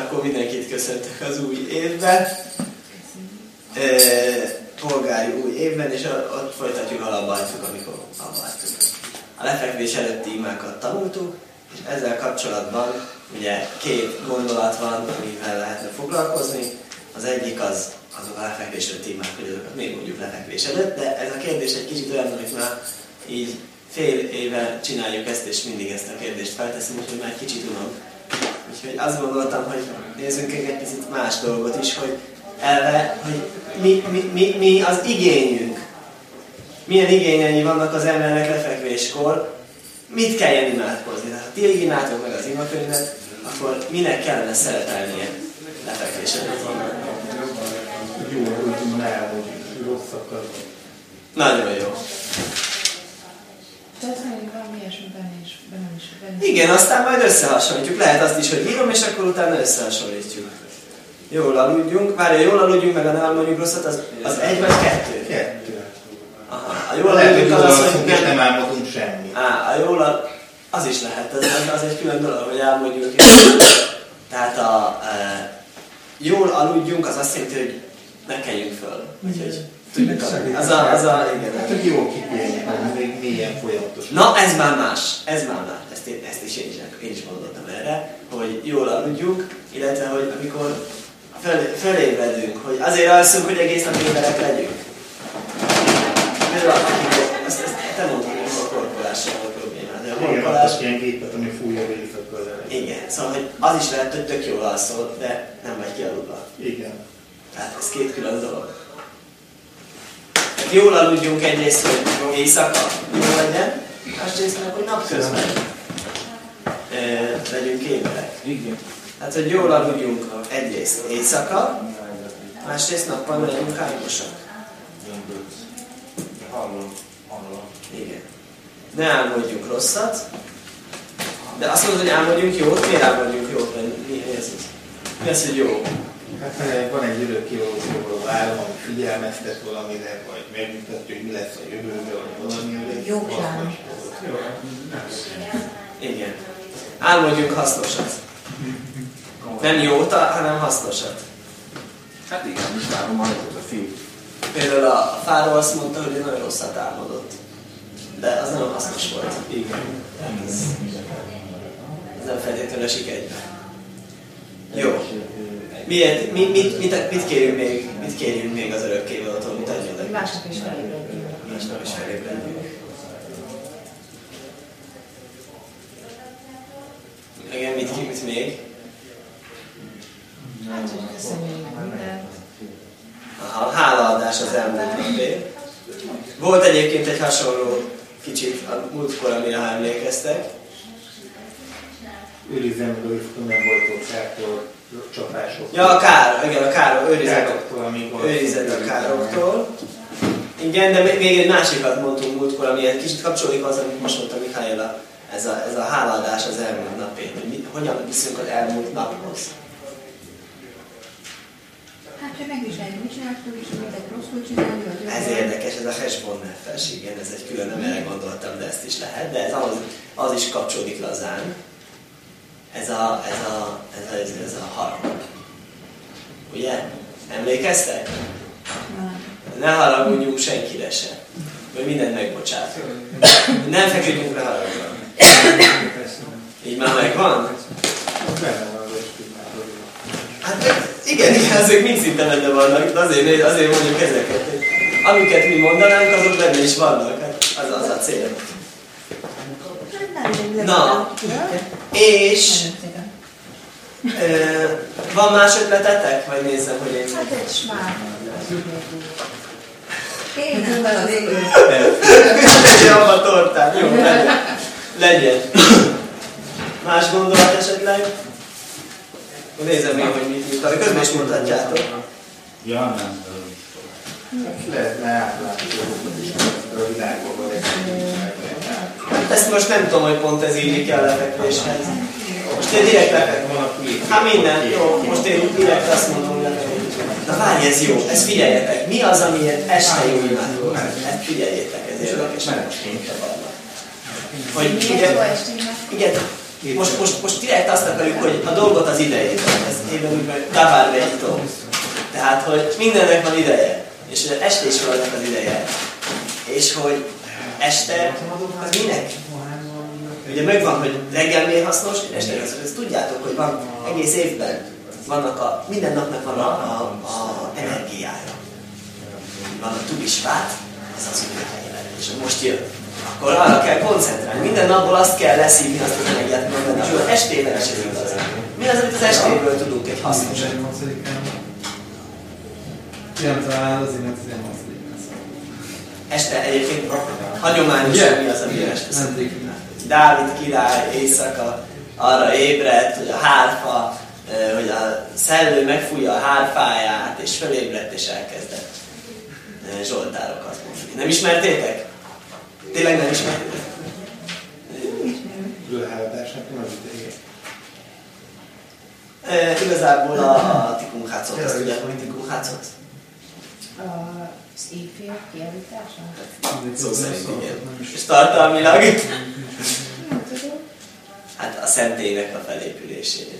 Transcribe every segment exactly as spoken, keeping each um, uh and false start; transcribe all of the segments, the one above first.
akkor mindenkit köszöntök az új évben. E, polgári új évben, és ott folytatjuk, ahol hagytuk, amikor hagytuk. A lefekvés előtti imákat tanultuk, és ezzel kapcsolatban ugye két gondolat van, amivel lehetne foglalkozni. Az egyik az azok a lefekvés előtti imák, hogy azokat még mondjuk lefekvés előtt, de ez a kérdés egy kicsit olyan, amit már így fél éve csináljuk ezt, és mindig ezt a kérdést felteszem, úgyhogy már egy kicsit unom. Úgyhogy azt gondoltam, hogy nézzünk egy picit más dolgot is, hogy elve, hogy mi, mi, mi, mi az igényünk. Milyen igényei vannak az embernek lefekvéskor, mit kelljen imádkozni. Tehát ha ti imádtok meg az imakönyvet, akkor minek kellene szerepelnie lefekvés előtt. Jó, hogy már, hogy rosszakat. Nagyon jó. Tehát hogy valami ilyesmi benne is, benne is, benne is. Igen, aztán majd összehasonlítjuk. Lehet azt is, hogy írom, és akkor utána összehasonlítjuk. Jól aludjunk. Várja, jól aludjunk, meg a ne aludjunk rosszat, az, az egy vagy kettő? Kettő. Aha, a jól aludjunk az az, hogy nem, nem álmodunk semmit. Á, a jól al... az is lehet, az, az egy külön dolog, hogy álmodjunk. Tehát a e, jól aludjunk, az azt jelenti, hogy ne keljünk föl. Úgyhogy tudjuk, az a, az a, igen. Hát, hogy jól kipélni, hogy még milyen folyamatos. Na, ez már más, ez már más. Ezt, én, ezt is én is, én is gondoltam erre, hogy jól aludjunk, illetve, hogy amikor föl, fölébredünk, hogy azért alszunk, hogy egész nap éberek legyünk. Például, ezt, ezt te mondtad, hogy a korkolással a problémád. A korkolás... Igen, ilyen gépet, ami fújja a éjszakra. Igen, szóval hogy az is lehet, hogy tök jól alszol, de nem vagy kialudva. Igen. Tehát ez két külön dolog. Tehát jól aludjunk egyrészt, hogy éjszaka jól legyen, másrészt meg, hogy napközben e, legyünk éberek. Igen. Tehát, hogy jól aludjunk egyrészt éjszaka, másrészt nappal legyünk álmosak. Hallom, hallom. Igen. Ne álmodjunk rosszat, de azt mondod, hogy álmodjunk jót, miért álmodjunk jót? Mi ez? Mi az, hogy jó? Hát van egy örökkévalóságvaló álom, ami figyelmeztet valamire, vagy megmutatja, hogy mi lesz a jövőben, vagy valami. Jó plán. Igen. Álmodjunk hasznosat. Nem jót, hanem hasznosat. Hát igen, is várom majd a film. Például a Fáró azt mondta, hogy ő nagyon rosszat álmodott. De az nagyon hasznos volt. Igen. Ez, ez nem feltétlenül esik egybe. Jó. Miért, mit, mit, mit, mit, kérjünk még, mit kérjünk még az örökkévalótól, mit adjon neki? Másnap is felébredjünk. Másnap is felébredjünk. Igen, mit, mit még? Hát, hogy köszönjük mindent. Aha, hálaadás az elmúlt napért. Volt egyébként egy hasonló kicsit a múltkor, amire ha emlékeztek. Őrizem meg a rizikó, nem volt ott kártól, csapások. Ja, a kár, igen, a kár, őrizet, Károktól, őrizet a károktól. Igen, de még egy másikat mondtunk múltkor, ami egy kicsit kapcsolódik az, amit most mondta Mihályla, ez a, ez a hálaadás az elmúlt napért, hogy mi, hogyan viszünk az elmúlt naphoz. Hát, hogy megvizsgáljuk, mit csináltunk, és mindent rosszul csinálni, vagy Ez érdekes, ez a Hesbon nefes, igen, ez egy külön, nem erre gondoltam, de ezt is lehet, de ez az, az is kapcsolódik lazán. Ez a, ez a, ez a, ez a, ez a harag. Ugye? Emlékeztek? Ne haragudjunk senkire se. Vagy mindent megbocsátunk. Nem feküdjünk le haragban. Így már megvan? Hát igen, igen, ezek mind szinte benne vannak, de azért, azért mondjuk ezeket. Amiket mi mondanánk, azok benne is vannak. Hát az az a cél. Na, és ö, van más ötletetek? Vagy nézzem, hogy én... Hát egy smár. Én nem van a végül. Legyen a tortát, jó, legyen. Legyen. Más gondolat esetleg? Nézzem még, hogy mit írtam. Közben is mutatjátok. Ja, nem. Lehetne átlátni a világban, vagy egy Ezt most nem tudom, hogy pont ez illik el a lefekvéshez. Most én direkt lefekvés. Hát minden, jó, most én direkt azt mondom, hogy lefekvés. Na várj, ez jó, ezt figyeljetek. Mi az, amiért este jó imádkozni? Ezt figyeljétek, ez érdekes. Hogy ugye, igen, most, most, most direkt azt akarjuk, hogy a dolgot az idejét. Ez esetében úgy meg Davar Beitó. Tehát, hogy mindennek van ideje. És este is van az ideje. És hogy este, az minek? Ugye megvan, hogy reggel miért hasznos, este miért hasznos. Ezt tudjátok, hogy van egész évben, vannak a, minden napnak van a, a, a energiája. Van a tugisfát, ez az üveghelyen, és most jön. Akkor arra kell koncentrálni. Minden napból azt kell leszívni, azt az energiát mondani, és az estében is ez igaz. Mi az, amit az estéből tudunk egy hasznos? Igen, talán az innen tizennyolcadik. Este egyébként hagyományosan mi az, ami este? Dávid király éjszaka arra ébredt, hogy a hárfa, hogy a szellő megfújja a hárfáját, és fölébredt, és elkezdett zsoltárokat mondani. Nem ismertétek? Tényleg nem ismertétek? Lőháladásnak nem az ideje. E, igazából a, a Tikkun-Hácot, azt tudják, hogy Tikkun-Hácot? Az éjfél kiállítása? Szó szerint igen. És tartalmilag? Nem tudom. Hát a szentélynek a felépülését.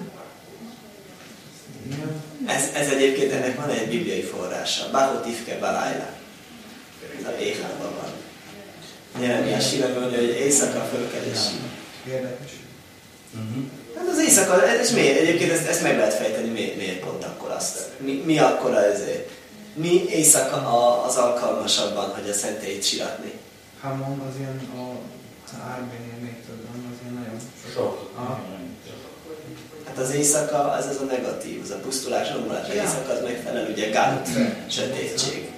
Ez, ez egyébként ennek van egy bibliai forrása. Bahotifke Balájla. A Éhában van. Jeremiás írja, mondja, hogy éjszaka fölkelés. Érdekes. Hát az éjszaka, és miért? Egyébként ezt, ezt meg lehet fejteni, miért, miért pont akkor azt? Mi, mi akkor ezért? Mi éjszaka a, az alkalmasabban, hogy a szentélyt siratni? Hamon az ilyen a Árbénél még tudom, az ilyen nagyon Sok. Hát az éjszaka, az az a negatív, az a pusztulás, romlás. Az éjszaka az megfelel, ugye gált, sötétség.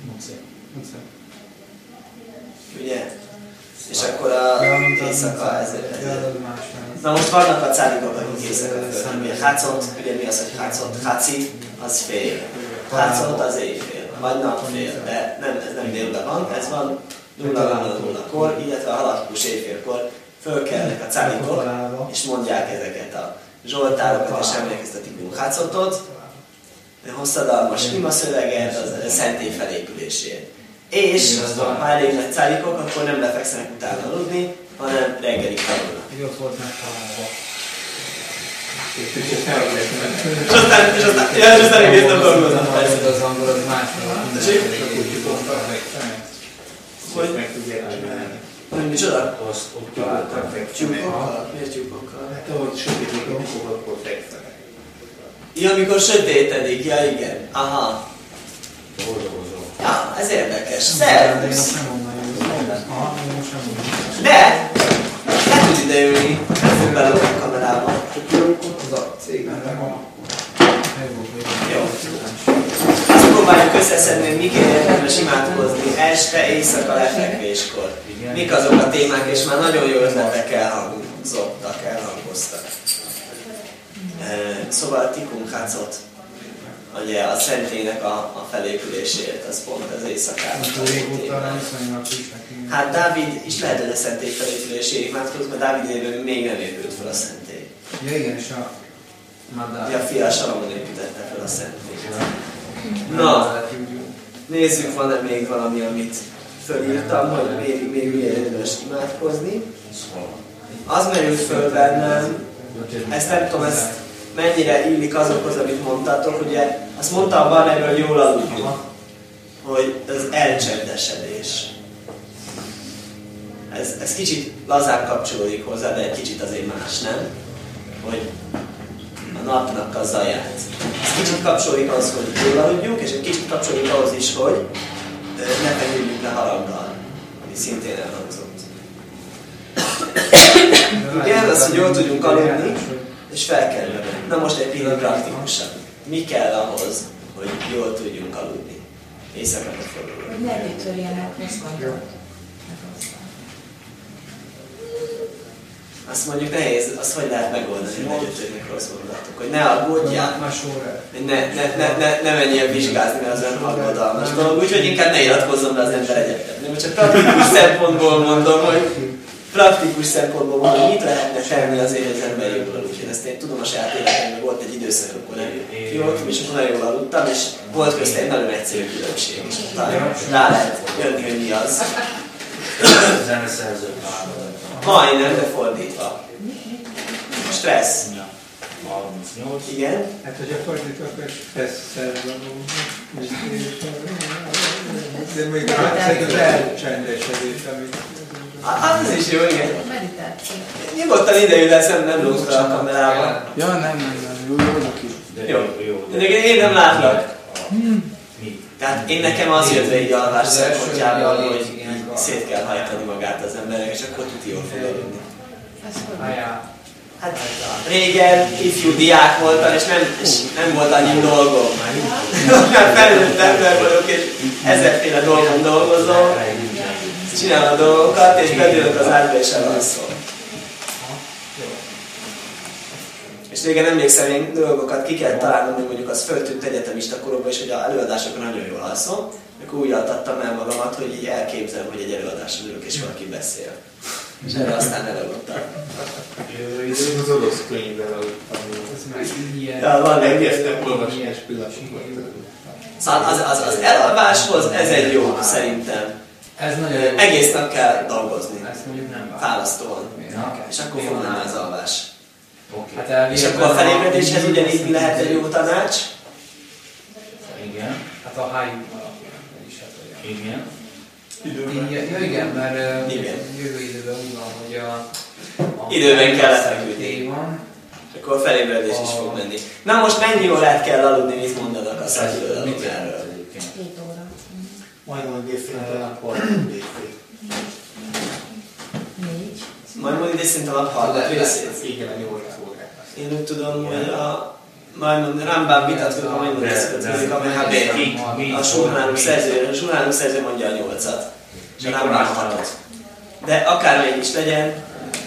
Ugye? És akkor a éjszaka ezért. Na most vannak a cálikok, akik éjszaka fölmenni. A hácot, ugye mi az, hogy hácot? Háci, az fél. Hácot az éjfél, vagy napfél, de nem, ez nem délben van, ez van nulla nulla kor, illetve a halakkus éjfélkor fölkelnek a cálikok, és mondják ezeket a zsoltárokat, és emlékeztet a Tikkun-Hácotot, hosszadalmas imaszöveget, az a szentély felépülését. És ha elég nagy cálikok, akkor nem lefekszenek utána aludni, hanem reggelig tanulnak. Így ott volt megtalálva. És aztán, és aztán, ja, és aztán egészen dolgoznak persze. Az angol az más. Hogy? Meg tudják csinálni. Hogy micsoda? Azt ott találták meg. Tyúkokkal? Miért tyúkokkal? Hát ahogy sötétik, amikor akkor fekszenek. Ja, amikor sötétedik, ja igen. Aha. Boldogozó. Ja, ez érdekes. Szervusz! Nem onnan jön. Aha, most nem onnan. De! Nem tud ideülni. Nem fog belőle a kamerába. Az a cég nem van. Jó. Azt próbáljuk összeszedni, hogy mikor érdemes imádkozni este, éjszaka, lefekvéskor. Mik azok a témák, és már nagyon jó ötletek elhangzottak, elhangoztak. Szóval a Tikkun-Hácot, ugye a szentélynek a, a felépüléséért, az pont az éjszakában. Hát Dávid is lehet, hogy a szentély felépüléséig imádkozott, mert Dávid évben még nem épült fel a szentély. Ja igen, és a Ja, a fia Salamon építette fel a szentélyt. Na, nézzük, van-e még valami, amit fölírtam, hogy még, még miért érdemes imádkozni. Az merült föl bennem, ezt nem tudom, ezt mennyire illik azokhoz, amit mondtatok, ugye azt mondta a Barnaből, hogy jól aludjunk, hogy az elcsendesedés. Ez, ez kicsit lazán kapcsolódik hozzá, de egy kicsit azért más, nem? Hogy a napnak a zaját. Ez kicsit kapcsolódik ahhoz, hogy jól aludjunk, és egy kicsit kapcsolódik ahhoz is, hogy ne feküdjünk le haraggal, ami szintén elhangzott. Igen, az, hogy jól tudjunk aludni, és felkelni. Na most egy pillanat praktikusan. Mi kell ahhoz, hogy jól tudjunk aludni? Éjszaka ne fordulunk. Hogy ne törjenek rossz gondot. Azt mondjuk nehéz, azt hogy lehet megoldani, hogy ne jöttőnek rossz gondolatok, hogy ne aggódjál, hogy ne, ne, ne, ne, ne menjél vizsgázni, mert az nem aggodalmas dolog, úgyhogy inkább ne iratkozzon be az ember egyetemre. Nem, csak praktikus szempontból mondom, hogy praktikus szempontból mondom, hogy mit lehetne tenni azért, hogy az ember jól aludjon. Én ezt én tudom a saját életemben, volt egy időszak, akkor nem jóltam, és akkor nagyon jól aludtam, és volt közt egy nagyon egyszerű különbség, és talán rá lehet jönni, hogy mi az. Zeneszerző Majdnem, de fordítva. Stressz. A harmincnyolc. Igen. Hát, hogyha fordítok, akkor feszszervaló. De még az elcsendesedés, amit... Az is jó, igen. Meditáció. Nyugodtan idejű lesz, nem, nem lógsz fel a kamerában. Ja, nem, nem, nem, jó, jó, ki. Jó. De én nem látlak. Mi? Tehát én nekem az jött le így alvás szempontjából, hogy így szét kell hajtani magát az embernek, és akkor tuti jól fog eljönni. Ez hogy? Hát régen ifjú diák voltam, és nem, és nem volt annyi dolgom. Már felnőtt ember vagyok, és ezerféle dolgom dolgozom, csinálom a dolgokat, és bedőlök az ágyba, és elalszom. És régen emlékszem, én dolgokat ki kell találnom, hogy mondjuk az föltűnt egyetemista koromban, és hogy az előadásokon nagyon jól alszom, akkor úgy altattam el magamat, hogy így elképzelem, hogy egy előadáson ülök, és valaki beszél. És erre aztán elaludtam. Én az orosz könyvben aludtam. Ez meg ilyen... Ja, van egy Elkezdtem olvasni, és pillanatokat. Szóval az, az, az elalváshoz ez egy jó, szerintem. Ez nagyon jó. Egész nap kell dolgozni, Ezt mondjuk nem várom. fálasztóan. Na, És akkor fog menni az alvás. Oké. Hát elvileg És akkor a felébredéshez ugyanígy mi lehet egy jó tanács? Igen. Hát a hájú alapján is hát olyan. Igen. Igen, ja, igen, mert uh, Igen. jövő időben úgy van, hogy a... a Időben kell lefeküdni. van. És akkor a felébredés is fog menni. Na most mennyi órát kell aludni, mit mondanak a szakidőről? Mit jelent egyébként? Két óra. Majdnem egész szinte a nap harmadik részét. Négy. Majd mondjuk egy szint a nap harmadik részét. Igen, a nyolc órát. Én úgy tudom, hogy a... Majd Rambán vitatkozik, a majd vitatkozik, amely hát a Sulhánuk szerző, a Sulhánuk szerző mondja a nyolcat. És a Rambán a hatot. De akármelyik is legyen,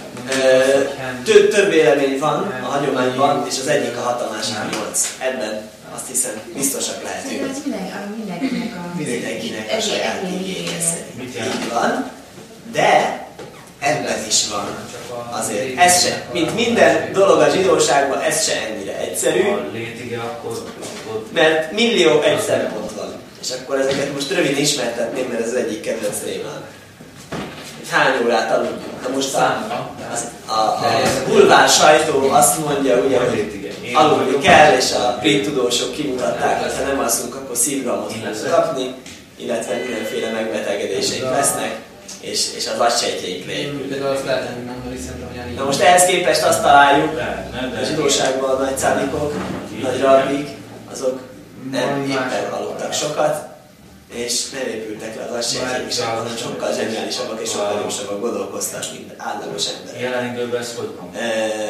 több, több vélemény van a hagyományban, és az egyik a hat, a másik a nyolc. Ebben azt hiszem biztosak lehetünk. Ez minden, a mindenkinek a... Mindenkinek a saját igénye Mit szerint. jelent? Így van, de ebben is van azért. Ez se, mint minden dolog a zsidóságban, ez se ennyire egyszerű, A létige akkor... akkor mert millió egy szempont van. És akkor ezeket most röviden ismertetném, mert ez az egyik kedvenc témám. Hány órát aludjunk? Na most a, az, a, a bulvár sajtó azt mondja, ugye, hogy aludni kell, és a brit tudósok kimutatták, hogy ha nem alszunk, akkor szívrohamot fogunk kapni, illetve mindenféle megbetegedéseink lesznek, és, és az agysejtjeink leépülnek. Például azt lehet nem mondani, szerintem, hogy elég. Na most ehhez képest azt találjuk, lehetne, de... a zsidóságban a nagy szándékok, nagy rabbik, azok nem éppen aludtak sokat, és nem épültek le az agysejtjeik sem, hanem sokkal zseniálisabbak és sokkal jósabbak gondolkoztak, mint átlagos ember. Jelenségben ezt hogy van?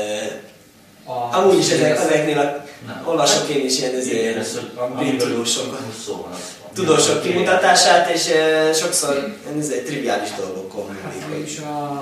Amúgy is ezek, ezeknél a, Nem. olvasok én is ilyen Igen, ezért ez, hogy brit tudósok, szó van, az van. tudósok kimutatását, és e, sokszor ezért triviális dolgokon múlik. És a...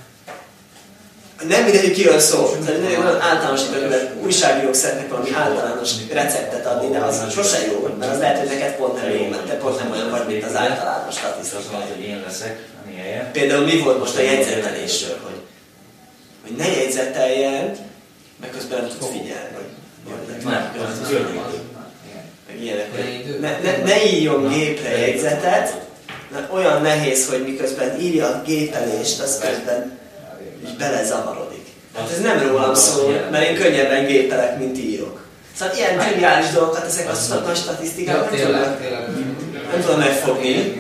Nem mindegy, hogy kiről szól. Tehát általánosítok, mert újságírók szeretnek valami általános receptet adni, de az sose jó, mert az lehet, hogy neked pont nem jó, mert te pont nem olyan vagy, mint az általános És az van, statisztikai. hogy én leszek, a helye. Például mi volt most a jegyzetelésről, hogy, hogy ne jegyzeteljen, meg közben nem tudsz figyelni. Vagy, Nem, az jövő. meg ilyenek, hogy ne, ne, ne írjon gépre jegyzetet, mert olyan nehéz, hogy miközben írja a gépelést, az közben így belezavarodik. Hát ez nem rólam szól, mert én könnyebben gépelek, mint írok. Szóval ilyen triviális dolgokat, ezek a nagy statisztikák nem tudnak, nem tudom megfogni.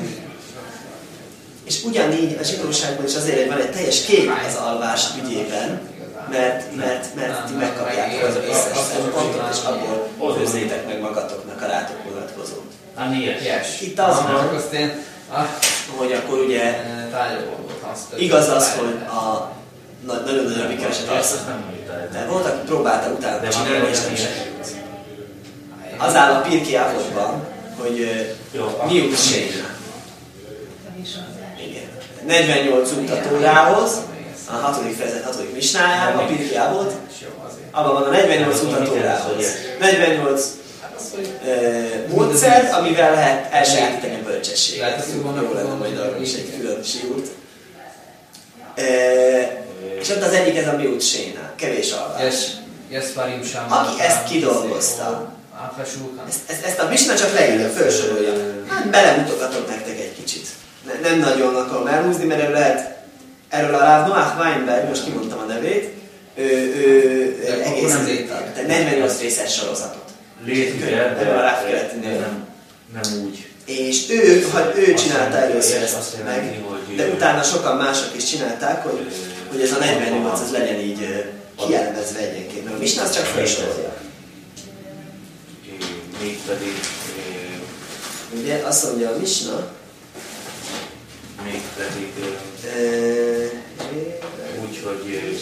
És ugyanígy a zsidóságban is azért van egy teljes kép az alvás ügyében, mert, mert, mert ti megkapjátok az összes szempontot, és abból főzzétek meg magatoknak a rátok vonatkozót. Ami ilyes. Itt az van, Azt én... hogy akkor ugye igaz az, hogy a nagyon nagy rabbi keveset Ezt alszik. nem mondjuk el. De volt, aki próbálta utána De csinálni, van és olyan nem is. sikerült. Az áll a Pirkei Avotban, hogy miut séna. Igen. negyvennyolc mutatórához, a hatodik fejezet hatodik misnájában, a Pirkei Avot, abban van a negyvennyolc mutatórához. negyvennyolc uh, módszer, amivel lehet elsajátítani a bölcsességet. Jó lenne majd arról is egy külön sírt. Uh, és ott az egyik ez a miut séna, kevés alvás. Aki ezt kidolgozta, ezt, ezt, ezt a Misna csak leírja, felsorolja. Hát belemutogatok nektek egy kicsit. Ne, nem nagyon akarom elhúzni, mert erről lehet, erről a Rav Noach Weinberg, most kimondtam a nevét, ő, ő De akkor egész nem írta. Tehát negyvennyolc részes sorozatot. Létezik, Könyv, de, nem a de Ráfkeletinél. nem, nem úgy. És ő, ha ő csinálta Azt először jelenti, ezt azt jelenti, meg, hogy de ő- utána sokan mások is csinálták, hogy, hogy ez a negyvennyolc az legyen így ö, kielemezve egyenként. Mert a Misna az csak felsorolja. Mégpedig, Ugye azt mondja a Misna, mégpedig úgy, hogy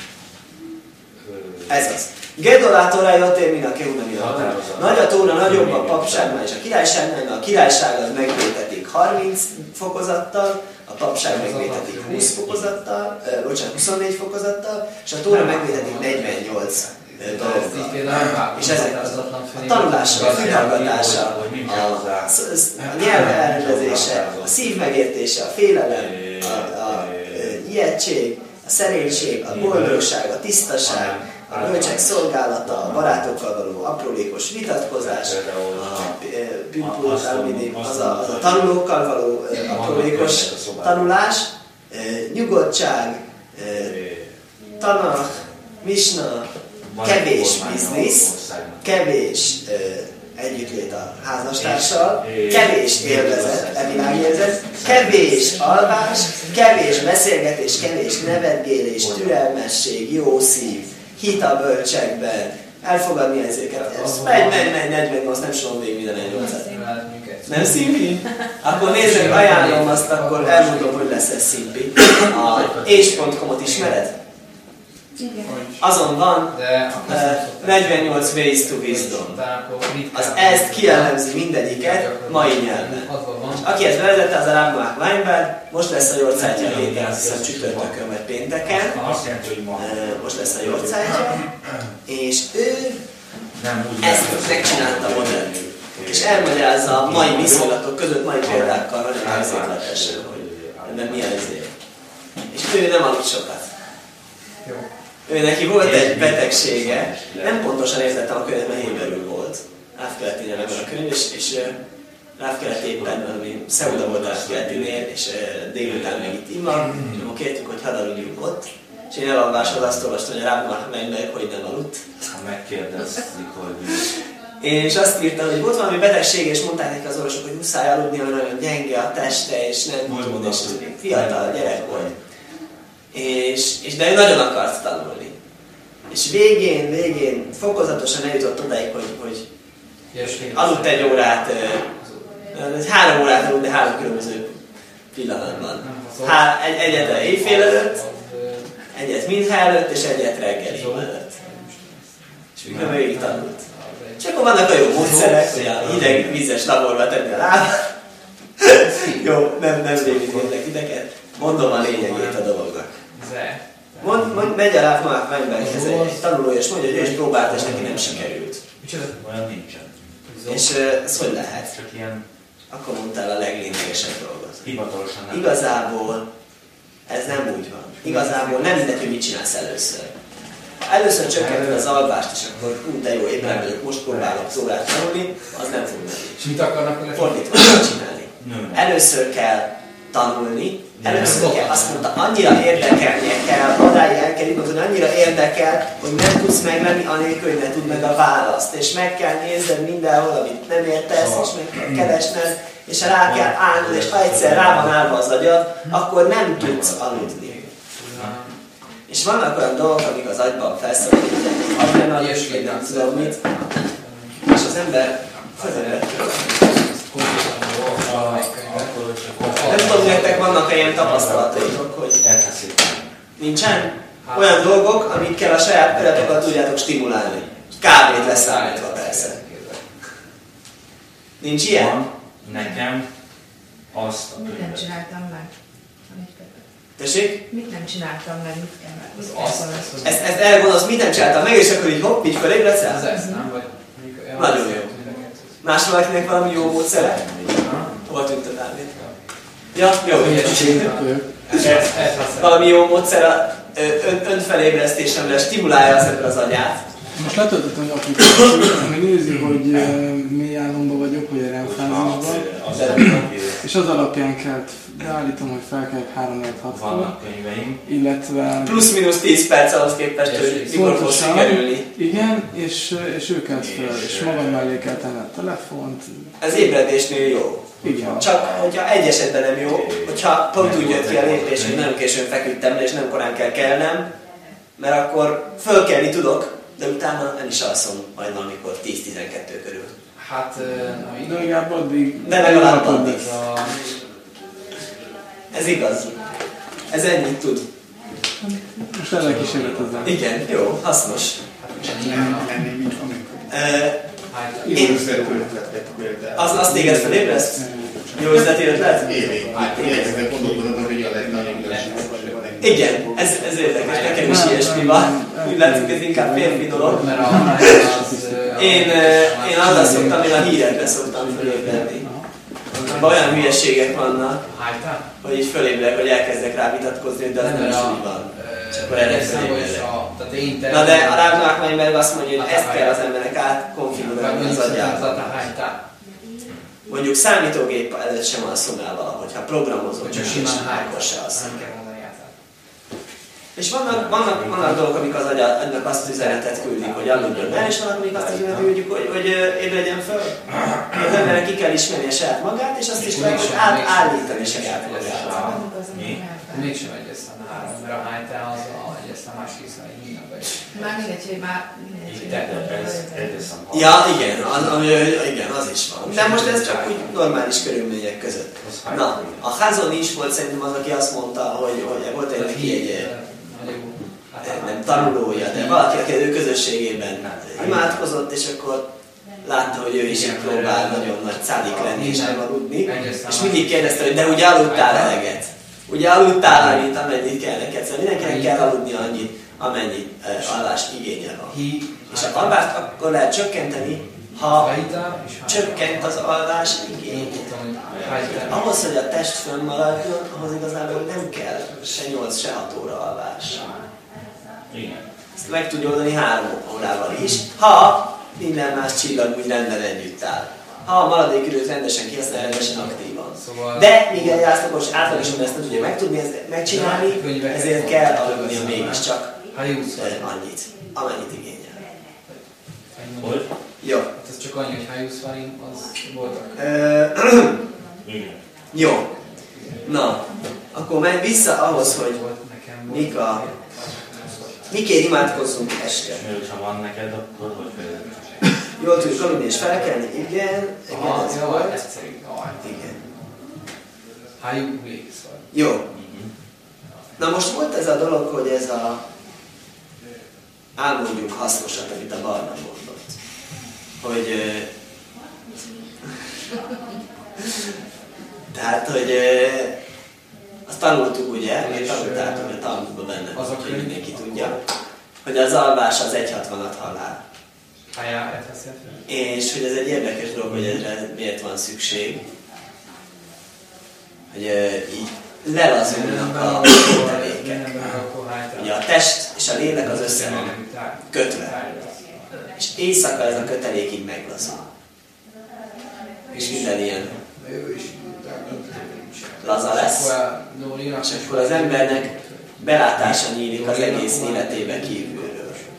ez az. Gedolá Torá Joté min a Keuna Határozat. Nagy a Tóra nagyobb a papságnál és a királyságnál, a királyság az megvétetik harminc fokozattal, a papság megvétetik húsz fokozattal, ö, bocsánat, huszonnégy fokozattal, és a Tóra megvétetik negyvennyolc ö, dologgal. És ezek az a tanulása, a fülhallgatása, a, a nyelv elrendezése, a szív megértése, a félelem, a, a, a ijegység, a szerénység, a boldogság, a tisztaság, a bölcsek szolgálata, a barátokkal való aprólékos vitatkozás, a pümpult, az a, az a tanulókkal való aprólékos tanulás, nyugodtság, tanach, misna, kevés biznisz, kevés együttlét a házastársal, kevés élvezet, evilágérzet, kevés alvás, kevés beszélgetés, kevés nevetgélés, türelmesség, jó szív, hit a bölcsekben, elfogadni ezeket. Ez megy, megy, megy, negyvennyolc, nem soron végig minden negyvennyolcat. Nem szimpi? Akkor nézzük, ajánlom azt, akkor elmondom, hogy lesz ez szimpi. A és pont com-ot ismered? Igen. Azon van uh, negyvennyolc Ways to Wisdom. Az ezt kielemzi mindegyiket mai nyelven. Aki ezt bevezette, az a Ragnar Weinberg. Most lesz a Yorkshire héten, azt hiszem csütörtökön vagy pénteken. Uh, most lesz a Yorkshire. És ő ezt megcsinálta modernül. És elmagyarázza a mai viszonylatok között, mai példákkal nagyon érzékletesen, hogy nem milyen ezért. És ő nem aludt sokat. Ő neki volt egy betegsége, nem pontosan értettem a könyvet, mert héberül volt. Ráfkeletinél ebben a könyv, és, és Ráfkeleti éppen valami szeuda volt Ráfkeletinél, és délután meg itt ima, és akkor kértünk, hogy hadd aludjunk ott. És én elalvásod azt olvastam, hogy a Ragnar Weinberg hogy nem aludt. Megkérdezik, hogy... És azt írta, hogy volt valami betegség, és mondták neki az orvosok, hogy muszáj aludni, mert nagyon gyenge a teste, és nem tud, és még fiatal gyerek volt. És, és de ő nagyon akart tanulni. És végén, végén fokozatosan eljutott odáig, hogy, hogy aludt egy órát, egy három órát aludt, de három különböző pillanatban. Há, egy, egyet éjfél előtt, egyet mindhá előtt, és egyet reggeli előtt. És végül végig tanult. És akkor vannak a jó módszerek, hogy a hideg vízes laborba tenni a lábát. Jó, nem, nem rémítétek titeket. Mondom a lényegét a dolognak. Mond, mond, megy a Ragnar Weinberghez egy, egy tanuló, és mondja, hogy ő is próbált, és neki nem sikerült. Olyan nincsen. És uh, ez hogy lehet? Csak ilyen... Akkor mondtál a leglényegesebb dolgot. Hivatalosan nem. Igazából ez nem úgy van. Igazából nem mindegy, hogy mit csinálsz először. Először csökkented az alvást, és akkor úgy de jó, éppen vagyok, most próbálok szórát tanulni, az nem fog menni. És mit akarnak vele? Fordítva kell csinálni. Először kell tanulni, először kell, azt mondta, annyira érdekelnie kell, odáig el kell jutni, annyira érdekel, hogy nem tudsz meglenni, anélkül, hogy ne tudd meg a választ. És meg kell nézned mindenhol, amit nem értesz, és meg kell keresned, és rá kell állnod, és ha egyszer rá van állva az agyad, akkor nem tudsz aludni. És vannak olyan dolgok, amik az agyban felszabadulnak, adrenalin, vagy nem tudom mit, és az ember fölvett. Nem tudom, nektek vannak ilyen tapasztalataitok, hogy nincsen? Olyan dolgok, amikkel a saját peretokat tudjátok stimulálni. Kávét leszállítva persze. Nincs ilyen? Van, nekem azt a Mit nem könyvet. csináltam meg? Tessék? Mit nem csináltam meg? Mit kell meg? Az azt lesz. Ezt, ezt elgondolsz, mit nem csináltam meg, és akkor így hopp, így fölébredsz Az el? ez, nem? Vagy... Nagyon jó. Más valakinek valami jó módszere? Hova tűnt a Ja, jó. Valami jó módszer a ön, önfelébresztésemre stimulálja az ember az agyát. Most letöltöttem egy applikációt, ami nézi, hogy uh, mély álomban vagyok, vagy R E M fázisban. És az alapján kell, beállítom, hogy felkelek három négy hatkor. Vannak könyveim. Illetve... Plusz-minusz tíz perc ahhoz képest, hogy mikor fogsz sikerülni. Igen, és, és ő kelt fel, és magam mellé kell tenni a telefont. Ez ébredésnél jó. Igen. Csak, hogyha egy esetben nem jó, hogyha pont úgy jött ki a lépés, hogy nagyon későn feküdtem le, és nem korán kell kelnem, mert akkor fölkelni tudok, de utána nem is alszom majd valamikor tíz-tizenkettő körül. Hát, na, De legalább addig... De legalább addig. Ez, a... Ez igaz. Ez ennyit tud. Most ezzel kísérletezem. Igen, jó, hasznos. Nem, nem, mint amikor. Én... Az, az téged felébreszt? Jó üzleti ötlet? Érkeznek gondolkodom, hogy a legnagyobb Igen, ez, ez érdekes, nekem is ilyesmi van. Úgy látszik, ez inkább férfi dolog. Én, én azzal szoktam, én a hírekre szoktam fölébredni. Abban olyan hülyeségek vannak, hogy így fölébrek, hogy elkezdek rá vitatkozni, de az nem is úgy van. És akkor erre fölébredek. Na de a Ragnarok azt mondja, hogy ezt kell az embernek átkonfigurálni az agyában. Mondjuk számítógép előtt sem alszom el valahogy, ha programozom, csak simán akkor se alszom. És vannak, vannak, vannak dolgok, amik az agynak azt üzenetet küldik, hogy aludjon el, és vannak, amik azt üzenetet küldik, hogy, hogy ébredjen föl. Az embernek ki kell ismerni a saját magát, és azt is meg átállítani saját magát. Mégsem egy össze a három, mert a hájtál az a egy össze a másik össze egy mindenben is. Már mindegy, hogy már mindegy. Ja, igen, az, ami, igen, az is van. De most ez csak úgy normális körülmények között. Na, a Házon is volt szerintem az, aki azt mondta, hogy, hogy volt egy neki egy nem tanulója, de valaki, aki az ő közösségében imádkozott, és akkor látta, hogy ő is így próbál nagyon nagy szádik lenni és nem aludni. És mindig kérdezte, hogy de ugye aludtál eleget? Ugye aludtál annyit, amennyit kell neked? Szóval mindenkinek kell aludni annyit, amennyit uh, alvást igényel van. És a alvást akkor lehet csökkenteni, ha csökkent az alvás igény. Ahhoz, hogy a test fönnmaradjon, ahhoz igazából nem kell se nyolc, se hat óra alvás. Ezt meg tudja oldani három órával is, ha minden más csillag úgy rendben együtt áll. Ha a maradék időt rendesen kihasznál, rendesen aktívan. De míg egy átlagosan átlagosan ezt nem tudja megtudni, ezt megcsinálni, ezért kell aludnia mégiscsak annyit, amennyit igényel. Hogy? Jó. Ez csak annyi, hogy Hájusz Farim, az voltak. Jó. Na, akkor menj vissza ahhoz, hogy mik a... Mikért imádkozzunk este? Mert ha van neked, akkor hogy fejlődni? Jól tudjuk aludni és felkelni, igen. Igen, ez volt. Igen. Hájuk végig szól. Jó. Na most volt ez a dolog, hogy ez a álmodjunk hasznosat, amit a Barna mondott. Hogy... Tehát, hogy... Azt tanultuk, ugye? Mi tanultátok, hogy a Talmudban benne, hogy mindenki tudja. Hogy az alvás az egy hatvanat halál. És hogy ez egy érdekes dolog, hogy erre miért van szükség. Hogy így lelazulnak a tevékek. Ugye a test és a lélek az össze van kötve. És éjszaka ez a kötelék így meglazul. És minden ilyen laza lesz. És akkor az embernek belátása nyílik az egész életébe kívülről.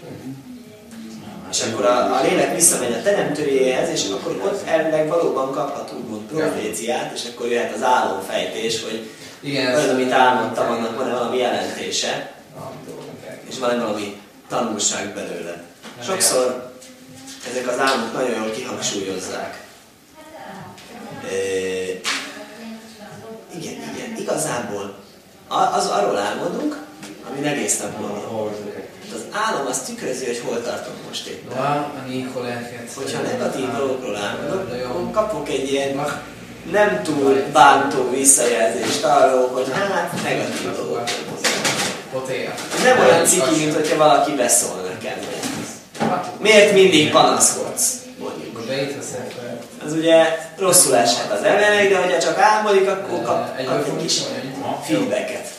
És akkor a, a lélek visszamegy a teremtőjéhez, és akkor ott elvileg valóban kaphat úgymond proféciát, és akkor jöhet az álomfejtés, hogy olyan, amit álmodtam, annak van-e valami jelentése, és van valami tanulság belőle. Sokszor ezek az álmok nagyon jól kihangsúlyozzák. E, igen, igen, igazából az arról álmodunk, ami egész nap van. Az álom az tükrözi, hogy hol tartok most éppen. Hogyha negatív dolgokról álmodok, akkor kapok egy ilyen nem túl bántó visszajelzést arról, hogy hát negatív dolgokról. Nem olyan ciki, mint hogyha valaki beszól nekem. Miért mindig panaszkodsz? Mondjuk. Ez ugye rosszul eshet az embernek, de hogyha csak álmodik, akkor kap, kap egy kis feedbacket.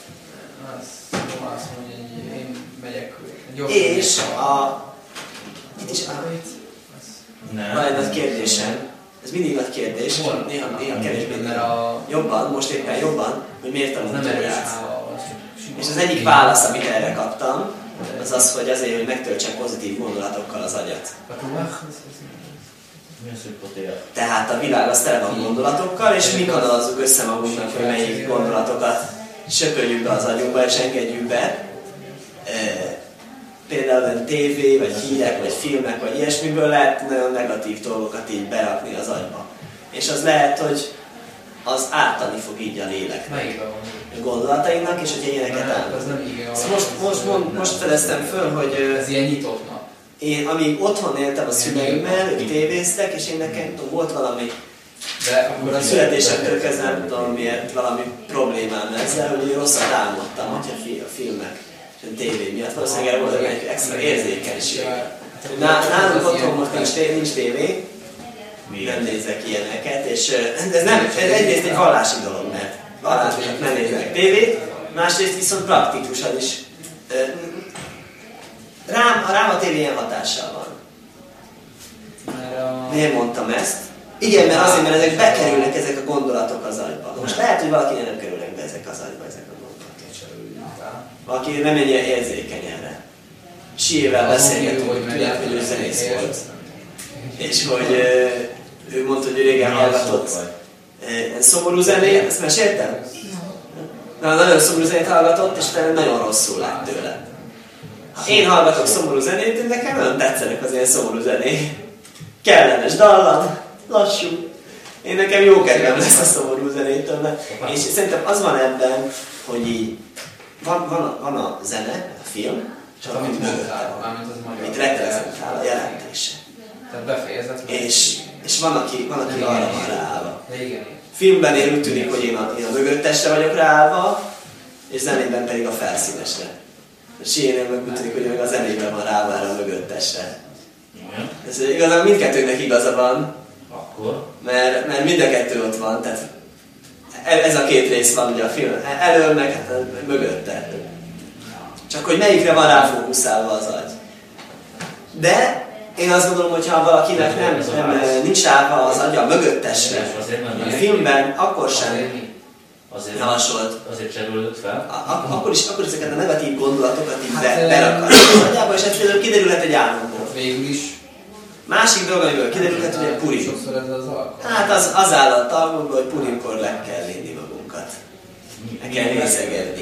És a... Itt is van egy nagy kérdésem. Ez mindig nagy kérdés, néha, néha kevésbé, jobban, most éppen jobban, hogy miért tanultam órát. És az egyik válasz, amit erre kaptam, az az, hogy azért, hogy megtöltsen pozitív gondolatokkal az agyat. Tehát a világ az tele van gondolatokkal, és mi kanalazzuk össze magunknak, hogy melyik gondolatokat söpörjük be az agyunkba, és engedjük be. E, például tévé, vagy hírek, vagy filmek, vagy ilyesmiből lehet nagyon negatív dolgokat így berakni az agyba. És az lehet, hogy az ártani fog így a léleknek, a gondolatainknak, és hogyha ilyeneket állnak. Most, most, most, most fedeztem föl, hogy ez ilyen nyitottnak. Én, amíg otthon éltem a szüleimmel, ők tévéztek, és én nekem tudom, volt valami de akkor a születésemtől kezdve nem tudom miért valami problémám ezzel, hogy én rosszat álmodtam, hogyha a filmek és a tévé miatt. Valószínűleg volt egy extra érzékenység. Nálunk otthon most nincs, tévé, nincs tévé, nem nézek ilyeneket, és ez, nem, ez egyrészt egy vallási dolog, mert vallásosok nem néznek tévét, másrészt viszont praktikusan is. Rám, a rám a tévé ilyen hatással van. Miért mondtam ezt? Igen, mert azért, mert ezek bekerülnek ezek a gondolatok az agyba. Most lehet, hogy valakinek nem kerülnek be ezek az agyba, ezek a gondolatok. Valaki nem ennyire érzékeny erre. Siével beszélgetünk, hogy tudják, hogy ő zenész volt. És hogy ő mondta, hogy ő régen hallgatott szomorú zenét, ezt meséltem? Na, nagyon szomorú zenét hallgatott, és nagyon rosszul lett tőle. Ha én hallgatok szomorú zenét, nekem nagyon tetszenek az ilyen szomorú zenék. Kellemes dallam, lassú. Én nekem jó kedvem lesz a szomorú zenétől. És szerintem az van ebben, hogy így van, van, a, van a zene, a film, csak amit mögötte van, amit reprezentál a jelentése. Tehát befejezett. És, és van, aki, van, aki arra van ráállva. Filmben én úgy tűnik, hogy én a, én a mögöttesre vagyok ráállva, és zenében pedig a felszínesre. A Siénél meg úgy tűnik, hogy meg a zenében van ráállva erre a mögöttesre. Ez igazán mindkettőnek igaza van, akkor? Mert, mert mind a kettő ott van, tehát ez a két rész van ugye a film, elől meg hát mögötte. Csak hogy melyikre van ráfókuszálva az agy. De én azt gondolom, hogy ha valakinek nem, nem nincs ráva az agya mögöttesre, a filmben akkor sem azért javasolt. Azért cserélődött fel? A, akkor, is, akkor is ezeket a negatív gondolatokat így be, berakad az agyába, és ez kiderülhet egy álomból. Végül is. Másik dolog, amiből kiderülhet, hogy egy purim. Sokszor ez az alkalom. Hát az, az áll a talmudban, hogy purimkor le kell vinni magunkat. Le kell nézegedni.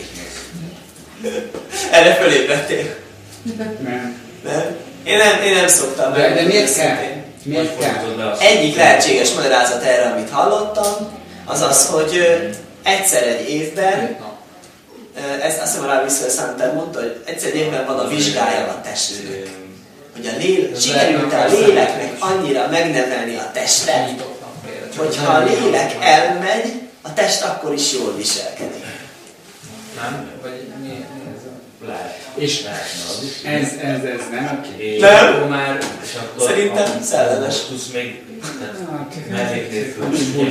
Erre fölébredtél? Nem. Nem? Én nem, én nem szoktam. De, de miért kell? Miért kell? Egyik lehetséges magyarázat erre, amit hallottam, az az, hogy egyszer egy évben, ezt azt hiszem a Rabbi Szenter mondta, hogy egyszer egy évben van a vizsgája a testnek. Hogy a lélek, sikerült a léleknek annyira megnevelni a testet, hogyha a lélek elmegy, a test akkor is jól viselkedik. Nem? Vagy mi, mi ez a... Lehet. És ez, ez, ez nem oké. Nem? Akkor már... Szerintem szellemes. Tudsz még mellék nélkül.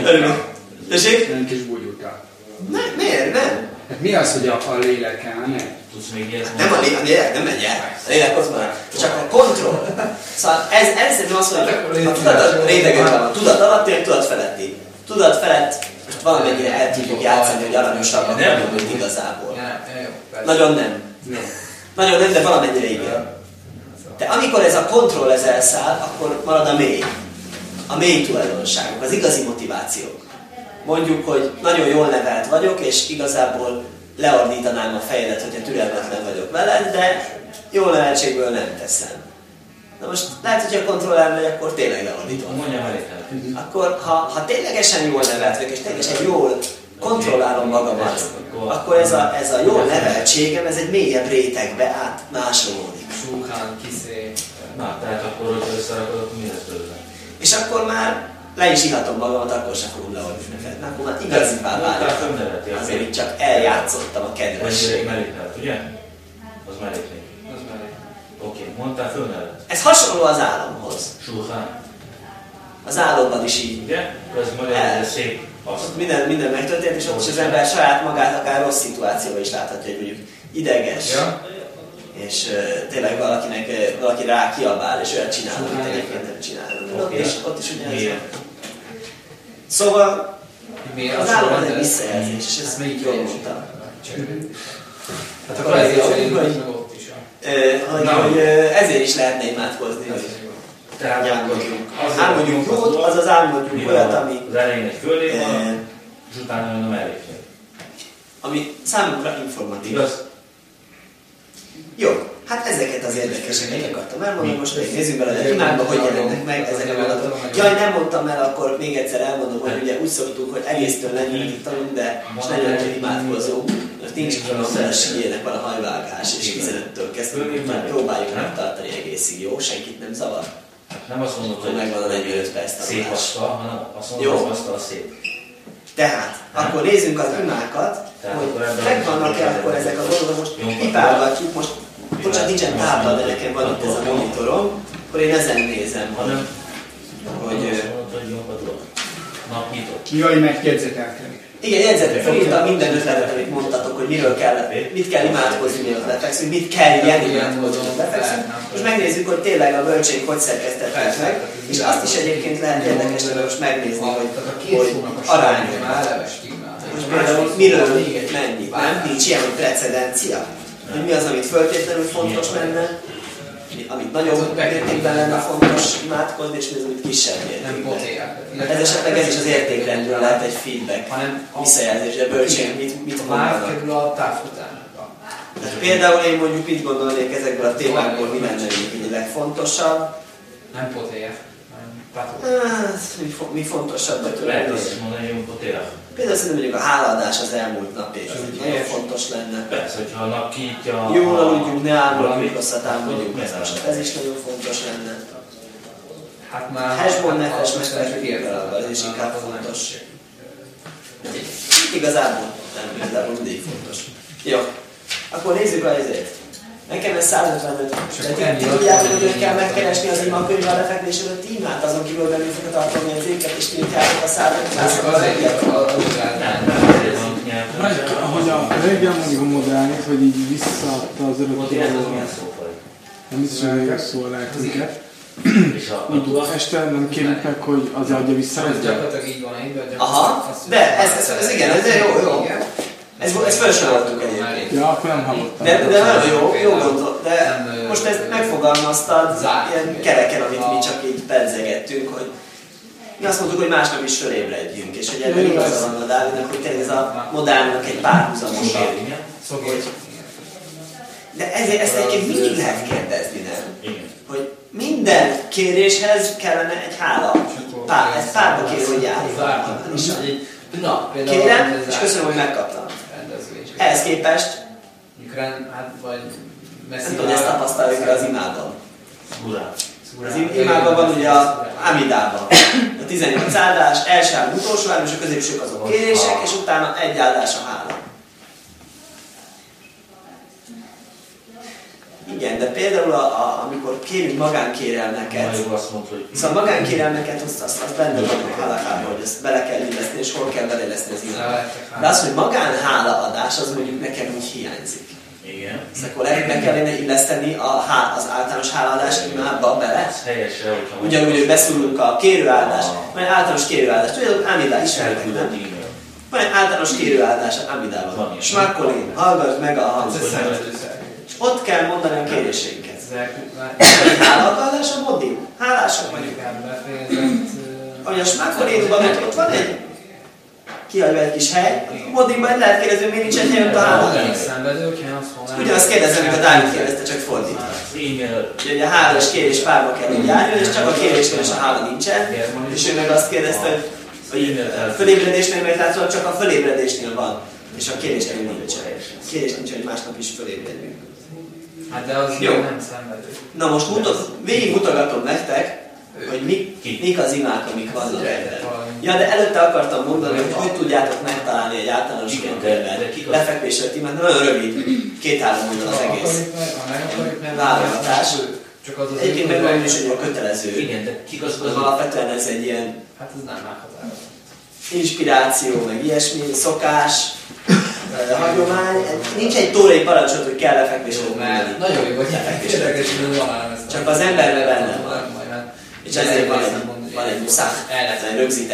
Tessék? Nem kis bugyuta. Miért? Nem? Hát mi az, hogy a, a lélek elmegy? Tudsz még ilyet Nem a lélek, a lélek nem megy el. A lélek ott van. Csak a kontroll. Szóval ez, ez szerintem az, hogy a tudat rétegben van. Tudat alatti, vagy tudat feletti. Tudat felett most valamennyire el tudjuk játszani, hogy aranyosabbak vagyunk igazából. Nagyon nem. Nagyon nem, de valamennyire igen. De amikor ez a kontroll ez elszáll, akkor marad a mély. A mély tulajdonságok, az igazi motivációk. Mondjuk, hogy nagyon jól nevelt vagyok, és igazából leordítanám a fejedet, hogyha türelmetlen vagyok veled, de jó neveltségből nem teszem. Na most lehet, hogy a kontroller megy, akkor tényleg leordítom. Mondjam elég. Akkor, ha, ha ténylegesen jól nevelt vagyok, és ténylegesen jól kontrollálom magamat, akkor ez a, ez a jól neveltségem, ez egy mélyebb rétegbe átmásolódik. Súhán, kiszé. Na, tehát akkor, hogyha összerakod, akkor mi lesz belőle? És akkor már le is ihatom magamat, akkor sem fogom leordítani fel. Akkor már igazivá válik. Azért itt csak eljátszottam a kedvességet. Vagy melléknevet, ugye? Az melléknév. Az mellék. Oké, okay. Mondtál fölnevet? Ez hasonló az álomhoz. Súhán. Az álomban is így. Ugye? Ez magyar, ez szép. Ott minden, minden megtörtént, és ott is az ember saját magát akár rossz szituációban is láthatja, hogy mondjuk ideges. Ja. És uh, tényleg valakinek, uh, valaki rá kiabál, és olyat csinál, amit egyébként nem csinál. Okay. És ott is ugyanez van. Szóval Miért az álom az egy visszajelzés, és ezt még jól mondtam. Hát akkor ezért szerint meg ott is. Hogy, hogy ezért is lehetne imádkozni, hogy álmodjunk. Álmodjunk jót, azaz álmodjunk olyat, ami... Az elején egy földé van, és utána jön a melléknél. Ami számunkra informatív. Igaz? Jó, hát ezeket az érdekeseket akartam elmondani, most még nézzük bele, hogy imádba hogy jelennek meg ezek a mondatok. Jaj, nem mondtam el, akkor még egyszer elmondom, hogy ugye úgy szoktunk, hogy egésztől lenyűlít tanulunk, de most negyvenöttől imádkozunk, mert nincs külön, mert a sigyének van a hajvágás, és tizenöttől kezdtünk, már próbáljuk megtartani egészig, jó? Senkit nem zavar? Nem azt mondod, hogy megvan a negyvenöt perc szép tanulás. asztal, hanem azt mondod, hogy az asztal szép. Tehát, akkor nézzünk az imákat, hogy megvannak-e akkor ezek a dolgok, most pipálgatjuk, most bocsánat, nincsen tábla, de nekem van itt ez a monitorom, akkor én ezen nézem, Hanem, hogy... azt mondod, hogy nyomkodod. Napnyitott. Jaj, meg jegyzetelkedik. Igen, jegyzetet felírtam minden ötletet, amit mondtatok, hogy miről kell, mit kell imádkozni, mielőtt lefekszünk, mit kell ilyen imádkozni, mielőtt lefekszünk. Most megnézzük, hogy tényleg a bölcsénk hogy szerkesztettek meg, és azt is egyébként lehet érdekes lenne most megnézni, hogy, hogy arányok. Most például miről mennyi, nem? Nincs ilyen, hogy precedencia. Hogy mi az, amit föltétlenül fontos lenne, amit nagyobb mértékben lenne fontos imádkozni, és mi az, amit kisebb mértékben. Ez esetleg ez is az értékrendről lehet egy feedback, visszajelzés, hogy a bölcség mit, mit mondanak. a távfutának. Tehát például én mondjuk mit gondolnék ezekből a témákból, mi lenne így a legfontosabb. Nem potéja, hanem pató. Hát, mi, fo- mi fontosabb, hogy Lehet azt is mondani, hogy potéra. például szerintem mondjuk a hálaadás az elmúlt napig, az egy nagyon fontos lenne. Persze, hogyha a nap kiítja... Jól aludjunk, ne álmodjunk, valamit, rosszat álmodjunk, akkor most ez is nagyon fontos lenne. Hát már... Hashbon nefes mesterek érvelve, ez is inkább fontos. Igazából nem, igazából mindig fontos. Jó, akkor nézzük a ezért. Nekem ez százötvenöt. De ti tudjátok, hogy hogy kell megkeresni az imakönyvvel a lefekvés előtt imát, azon kívül belőlük a tartalomjegyzéket, és tiltjátok a százötvenöt. Ahogy a régen mondjuk a modernit, hogy így visszaadta az örökkévalóra. Nem biztos, hogy nagyon szól lehet őket. Így este nem kérjük meg, hogy az adja vissza. Ez gyakorlatilag így van egyben. Aha, de ez, ez, ez igen, ez jó, jó. Ez, ez felsoroltuk egyébként. Ja, akkor nem hallottam. De, de nagyon jó, jó gondol, de most ezt megfogalmaztad ilyen kereken, amit mi csak így pedzegettünk, hogy mi azt mondtuk, hogy másnap is fölébredjünk, és hogy ebben igaza van a Dávidnak, hogy tényleg ez a modernnak egy párhuzamosabb. De ezért ezt egyébként mindig lehet kérdezni, nem? Hogy minden kéréshez kellene egy hála. Pár, ez párba kér, hogy járjon. Na, Kérem, és köszönöm, hogy megkaptam. Ehhez képest, nem tudom, hogy ezt tapasztaljuk az imádban. Az imádban van ugye a Amidában. A tizennyolc áldás, első áldás, utolsó áldás, és a középsők azok kérések, és utána egy áldás a hála. Igen, de például a, a, amikor kérünk magánkérelmeket, szóval magánkérelmeket, azt, azt, azt benne van a hálakában, hogy ezt bele kell illeszteni, és hol kell beleilleszteni az imádba. De az, hogy magánhálaadás, az mondjuk nekem úgy hiányzik. Igen. Ezt akkor be kellene illeszteni a, az általános hálaadás imádba bele. Ez helyesre, hogyha... Ugyanúgy, hogy beszúrunk a kérőáldást, van egy általános kérőáldás. Tudjátok, Amidá ismertek, nem? Van egy általános kérőáldás Amidában. Smakkolin, hallgass meg a hangot. Ott kell mondani a kéréseinket. Hálaadás a modim. Hálásak vagyunk. Ahogy a Smakkolinban ott van egy kiadva egy kis hely, a modimban lehet kérdezni, hogy miért nincs egy hely, ott a hálaadás. Ugyanazt kérdezem, mint a Dávid kérdezte, csak fordítva. Ugye a hála és kérés párba kell, hogy járjon, és csak a kérésnél és a hála nincsen. És ő meg azt kérdezte, hogy hogy fölébredésnél meg látszólag csak a fölébredésnél van, és a kérésnél nincsen. A kérés nincs, hogy másnap is fölébredünk. Hát de az jó. Nem szenvedő. Na most mutat, végig mutogatom nektek, hogy mik, mik az imák, amik vannak ebben. Ja, de előtte akartam mondani, hogy hogy tudjátok megtalálni egy általános ilyen könyvet. Lefekvésre imát, nagyon rövid, két-három oldal az egész. Válogatás. Egyébként meg olyan is, hogy a kötelező. Igen, de kik az az alapvetően ez egy ilyen hát ez nem meghatározó. Inspiráció, meg ilyesmi, szokás, hagyomány. Nincs egy tórai parancsot, hogy kell lefekvésre. Mert nagyon jó, hogy érdekes, hogy van ám ezt. Csak az emberben benne van. És ezért van egy, van egy muszáj, egy rögzített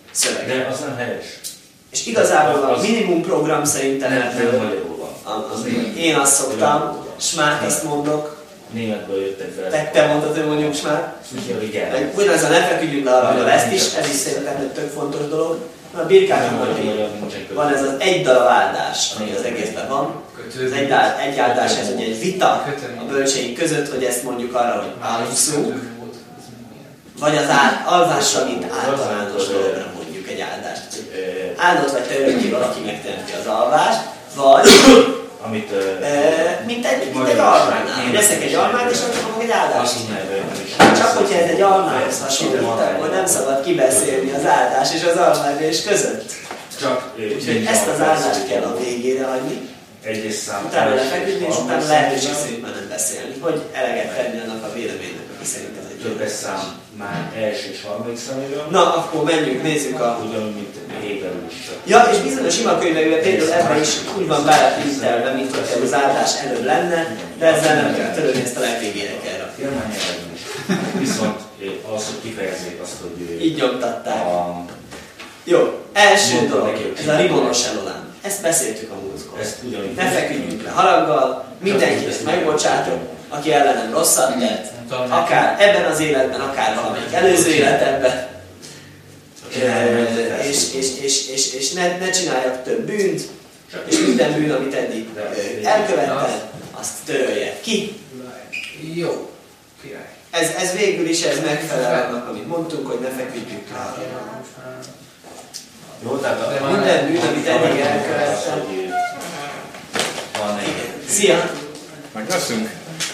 szöveg. De az nem helyes. És igazából a minimum program szerintem Nem, nem magyarul van. én azt szoktam, smát azt mondok, Németből jöttek fel. te, te mondtad, hogy mondjuk smát. Igen. Ugyanaz ne feküdjünk le arra, hogy ezt is, ez is szerintem egy tök fontos dolog. A birkában van ez az egy darab áldás, ami az egészben van. Az egy, egy áldás, ez ugye egy vita a bölcseink között, hogy ezt mondjuk arra, hogy alszunk, vagy az áld, alvásra, mint általános dologra mondjuk egy áldást. Áldott vagy te örökké valaki megteremti az alvást, vagy amit, e, mint egy, mint egy almánál. Hogy eszek egy almát, és akkor fogok egy áldást. Csak hogyha ez egy almához hasonlít, akkor nem szabad kibeszélni az áldás és az almávés között. Csak úgyhogy ezt az áldást kell a végére hagyni. Egyes szám. Utána lefeküdni, és utána lehetőség szerint már nem beszélni. Hogy eleget tenni annak a véleménynek, aki szerint ez egy többes szám már első és harmadik számára. Na, akkor menjünk, nézzük a... Ugyanúgy, mint Héberül is. Ja, és bizonyos imakönyvekben például ebben is úgy van belepintelve, mint hogy az áldás előbb lenne, de ezzel nem kell törődni, ezt a legvégére kell rakni. Viszont az, hogy kifejezzék azt, hogy... Így nyomtatták. A... Jó, első dolog, ez a ribonos elolán. Ezt beszéltük a múltkor. Ne feküdjünk le haraggal, mindenki ezt megbocsátok, aki ellenem rosszat tett, akár ebben az életben, akár valamelyik előző életemben. És, és, és, és, és ne, ne csináljak több bűnt, és minden bűn, amit eddig elkövettem, azt töröljek ki. Jó, király. Ez, ez végül is ez megfelel annak, amit mondtunk, hogy ne feküdjünk le haraggal. Jó, tehát a... Minden bűn, amit eddig elkövettem. Szia! Megveszünk?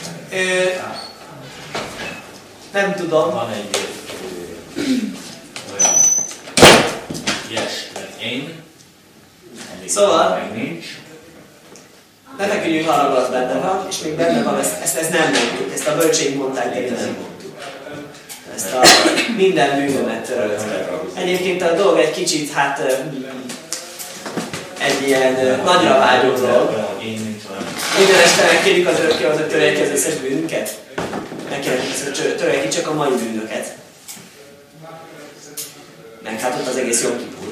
Nem tudom. Van egy olyan yes, én. Szóval, meg nincs. ne feküdjünk haraggal, az benne van, és még benne van, ezt, ezt, ezt nem mondtuk, ezt a bölcsék mondták, de nem mondtuk. Ezt a minden bűnömet törölt. Egyébként a dolog egy kicsit, hát egy ilyen nagyra vágyó dolog. Minden este megkérjük az örökkévalót, hogy törölj ki az összes bűnünket. Megkérjük, hogy törölj ki csak a mai bűnöket. Meg hát ott az egész Jom Kipur.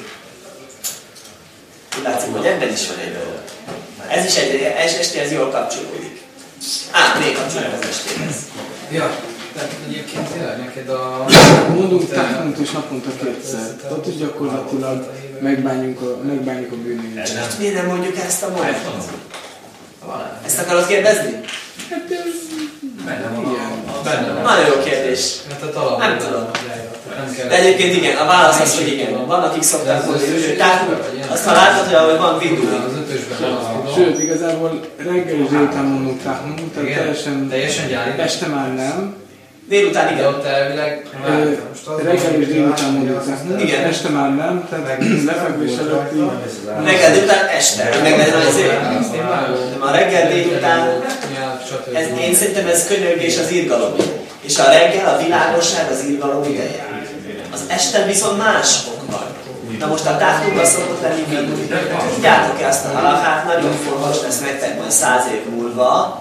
Úgy látszik, hogy ebben is van egy dolog. Ez is egy, ez estéhez jól kapcsolódik. Á, még kapcsolódik az estéhez. Ja, tehát egyébként tényleg neked a... Mondunk tápont és naponta kétszer. Ott is gyakorlatilag megbánjuk a, megbánjuk a bűnünket. Most miért nem mondjuk ezt a mondatot? Ezt akarod kérdezni? Hát ez... Benne van. Igen. Benne van. Nagyon jó kérdés. Hát a talap. Nem tudom. Nem kell. De egyébként igen, a válasz az, hogy igen. Van, akik szokták mondani, hogy tápont. Azt ha látod, hogy ahogy van vidul. Az ötösben van. Sőt, igazából reggel és délután mondunk tápont, tehát teljesen... Teljesen gyári. Este már nem. Délután De igen. ott elvileg... Reggel és délután mondjuk tápont. Igen. Este már nem, tehát lefekvés előtti... Reggel délután este. Meg legyen azért. De a reggel délután, ez, én szerintem ez könyörgés az irgalom. És a reggel, a világosság az irgalom ideje. Az este viszont más ok van. Na most a távtunkban szokott lenni vidul. Tudjátok ezt a halakát, nagyon fontos lesz nektek majd száz év múlva.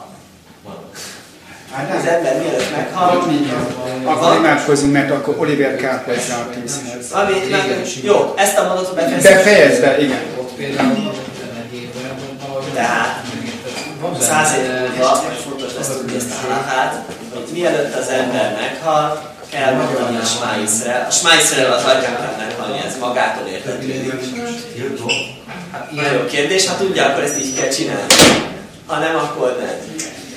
Az ember mielőtt meghal. Akkor imádkozunk, mert akkor Oliver kell hozzá a tízhez. Ami, jó, ezt a mondatot befejezzük. De fejezd be, igen. Ott például Tehát száz év múlva fontos lesz tudni ezt a halakát, hogy mielőtt az ember meghal, kell mondani a Smájszrel. A Smájszrel az agyán kell meghalni, ez magától értetődik. Hát nagyon jó kérdés, ha tudja, akkor ezt így kell csinálni. Ha nem, akkor nem.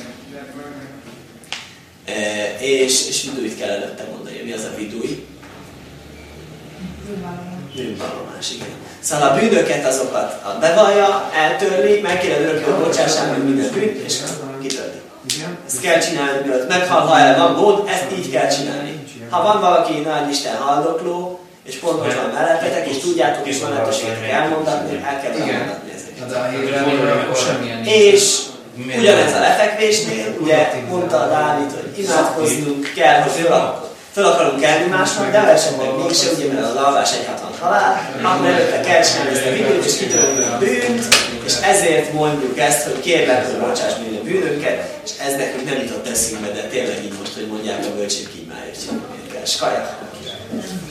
E, és, és vidújt kell előtte mondani. Mi az a vidúj? Bűnvallomás, igen. Szóval a bűnöket azokat bevallja, eltörli, megkérdez örökké, hogy bocsássál meg minden bűnt, és kitörli. Ezt kell csinálni, mielőtt meghal, ha erre van mód, ezt így kell csinálni. Ha van valaki nagy Isten haldokló, és pont ott van mellettetek, és tudjátok, és van lehetőségetek elmondatni, el kell elmondatni ezeket. És ugyanez a lefekvésnél, ugye mondta a Dávid, hogy imádkoznunk kell, hogy föl, föl akarunk kelni másnak, de esetleg mégse, ugye, mert az alvás egyhatvan halál, akkor előtte kell csinálni ezt a videót, és kitörölni a bűnt, és ezért mondjuk ezt, hogy kérlek, hogy bocsáss minden bűnünket, és ez nekünk nem jutott eszünkbe, de tényleg így most, hogy mondják a bölcsék, így már értjük, hogy kell. Skajak!